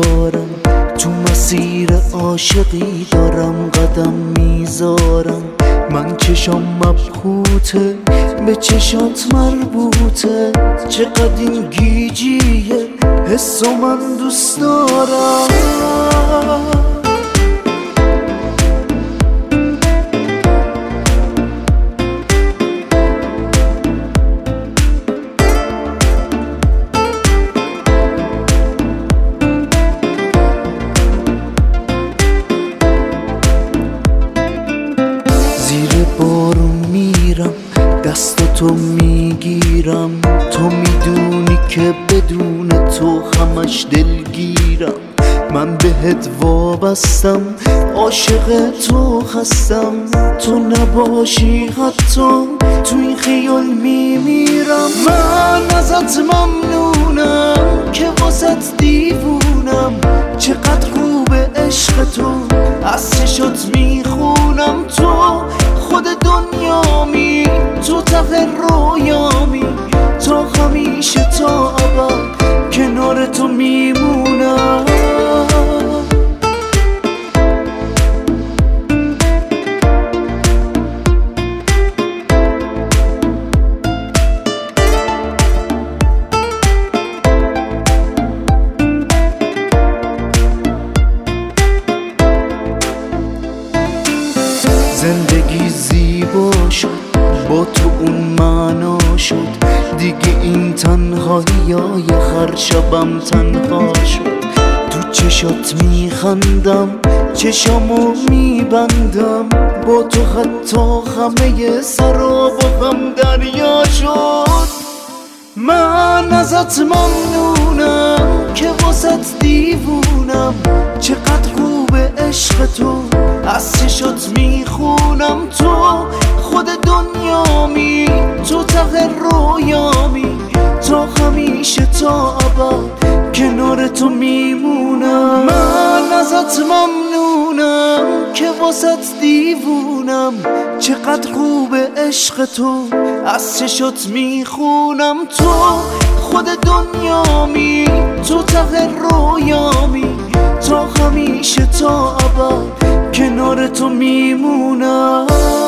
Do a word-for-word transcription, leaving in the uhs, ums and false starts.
یارم، تو مسیر عاشقی دارم قدم میذارم. من چشام مبهوته به چشات مربوطه، چقدر این گیجیه حسو من دوست دارم. زیر بارون میرم دستاتو میگیرم، تو میدونی که بدون تو همش دلگیرم. من بهت وابستم عاشق تو هستم، تو نباشی حتی تو این خیال میمیرم. من ازت ممنونم که واسط دیوونم، چقدر خوبه عشق تو از چشات میخونم. تو خود دنیامی، تو ته رویامی، تا همیشه تا ابد کنار تو میمونم. زندگی زیبا شد با تو اون معنا شد، دیگه این تنهایی های هر شبم تنها شد. تو چشات میخندم چشامو میبندم، با تو حتی همه سراب و غم دریا شد. من ازت ممنونم که واسط دیوونم، چقدر خوبه عشق تو از چشات میخونم. تو خود دنیامی، تو ته رویامی، تا همیشه تا ابد کنار تو میمونم. من ازت ممنونم که واسط دیوونم، چقدر خوبه عشق تو از چشات میخونم. تو خود دنیامی، تو ته رویامی، تا همیشه تا ابد کنار تو میمونم.